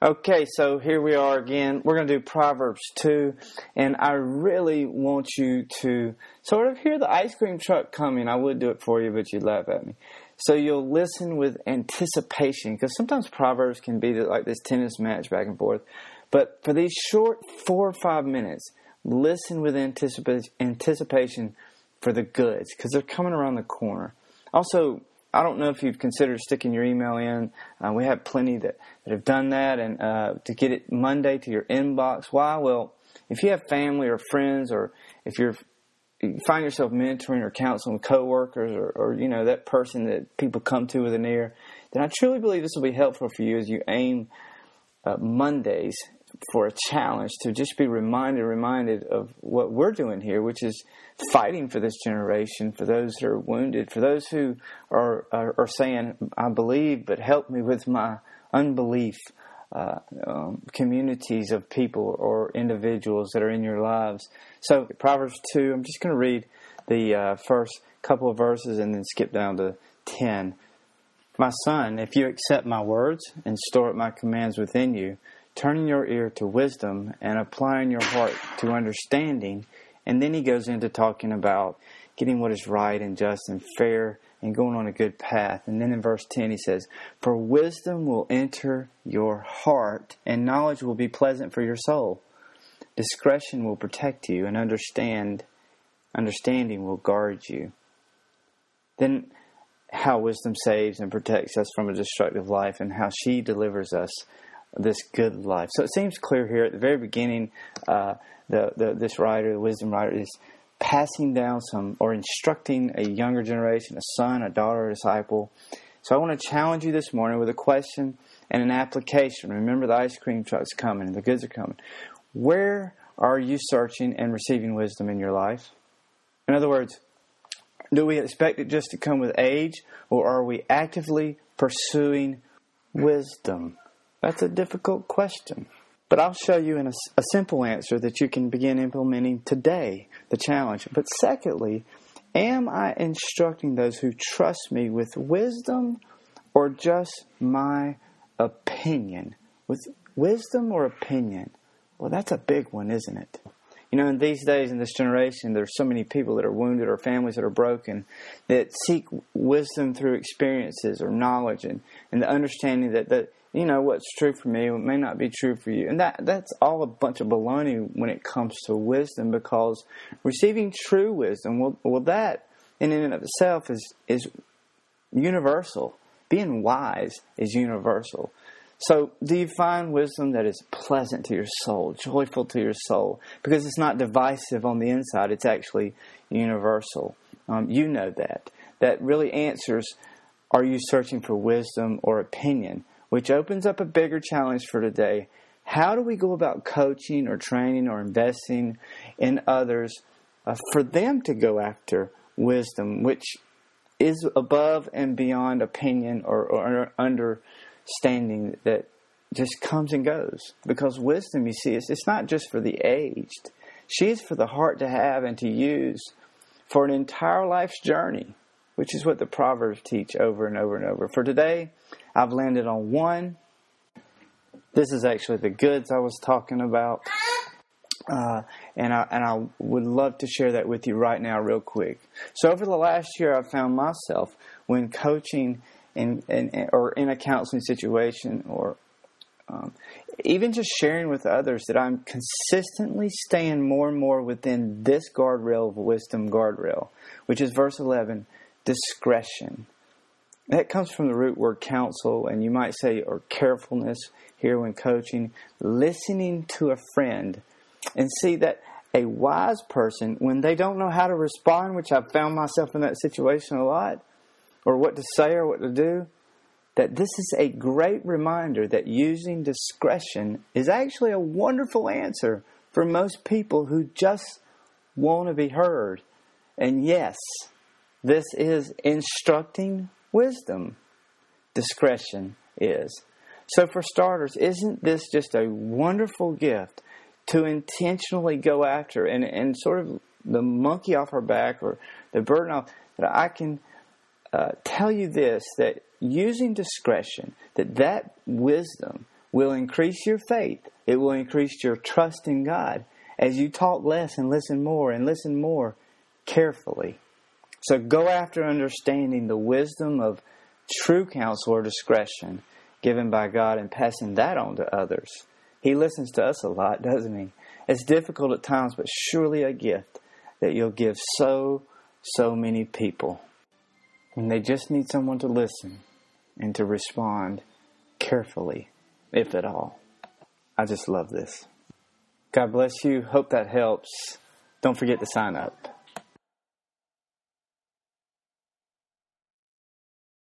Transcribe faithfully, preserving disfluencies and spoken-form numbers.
Okay, so here we are again. We're going to do Proverbs two, and I really want you to sort of hear the ice cream truck coming. I would do it for you, but you'd laugh at me. So you'll listen with anticipation, because sometimes Proverbs can be like this tennis match back and forth. But for these short four or five minutes, listen with anticipa- anticipation for the goods, because they're coming around the corner. Also, I don't know if you've considered sticking your email in. Uh, we have plenty that, that have done that, and uh, to get it Monday to your inbox. Why? Well, if you have family or friends, or if you're you find yourself mentoring or counseling with coworkers, or, or you know that person that people come to with an ear, then I truly believe this will be helpful for you as you aim uh, Mondays for a challenge to just be reminded, reminded of what we're doing here, which is fighting for this generation, for those who are wounded, for those who are are, are saying, I believe, but help me with my unbelief. Uh, um, communities of people or individuals that are in your lives. So Proverbs two, I'm just going to read the uh, first couple of verses and then skip down to ten. My son, if you accept my words and store up my commands within you, turning your ear to wisdom and applying your heart to understanding. And then he goes into talking about getting what is right and just and fair and going on a good path. And then in verse ten he says, for wisdom will enter your heart and knowledge will be pleasant for your soul. Discretion will protect you and understand, understanding will guard you. Then how wisdom saves and protects us from a destructive life and how she delivers us this good life. So it seems clear here at the very beginning, uh, the, the this writer, the wisdom writer, is passing down some or instructing a younger generation, a son, a daughter, a disciple. So I want to challenge you this morning with a question and an application. Remember, the ice cream truck's coming and the goods are coming. Where are you searching and receiving wisdom in your life? In other words, do we expect it just to come with age, or are we actively pursuing wisdom? That's a difficult question. But I'll show you in a, a simple answer that you can begin implementing today, the challenge. But secondly, am I instructing those who trust me with wisdom or just my opinion? With wisdom or opinion? Well, that's a big one, isn't it? You know, in these days, in this generation, there's so many people that are wounded or families that are broken that seek wisdom through experiences or knowledge and, and the understanding that, that you know, what's true for me may not be true for you. And that that's all a bunch of baloney when it comes to wisdom, because receiving true wisdom, well, well that in and of itself is, is universal. Being wise is universal. So do you find wisdom that is pleasant to your soul, joyful to your soul? Because it's not divisive on the inside. It's actually universal. Um, you know that. That really answers, are you searching for wisdom or opinion? Which opens up a bigger challenge for today. How do we go about coaching or training or investing in others uh, for them to go after wisdom, which is above and beyond opinion or, or understanding that just comes and goes? Because wisdom, you see, it's, it's not just for the aged. She is for the heart to have and to use for an entire life's journey, which is what the Proverbs teach over and over and over. For today, I've landed on one. This is actually the goods I was talking about. Uh, and, I, and I would love to share that with you right now real quick. So over the last year, I've found myself when coaching in, in, or in a counseling situation, or um, even just sharing with others, that I'm consistently staying more and more within this guardrail of wisdom guardrail, which is verse eleven, discretion. That comes from the root word counsel, and you might say, or carefulness here when coaching, listening to a friend. And see that a wise person, when they don't know how to respond, which I've found myself in that situation a lot, or what to say or what to do, that this is a great reminder that using discretion is actually a wonderful answer for most people who just want to be heard. And yes, this is instructing wisdom. Discretion is. So for starters, isn't this just a wonderful gift to intentionally go after and, and sort of the monkey off our back, or the burden off, that I can uh, tell you this, that using discretion, that that wisdom will increase your faith. It will increase your trust in God as you talk less and listen more and listen more carefully. So go after understanding the wisdom of true counsel or discretion given by God and passing that on to others. He listens to us a lot, doesn't he? It's difficult at times, but surely a gift that you'll give so, so many people. And they just need someone to listen and to respond carefully, if at all. I just love this. God bless you. Hope that helps. Don't forget to sign up.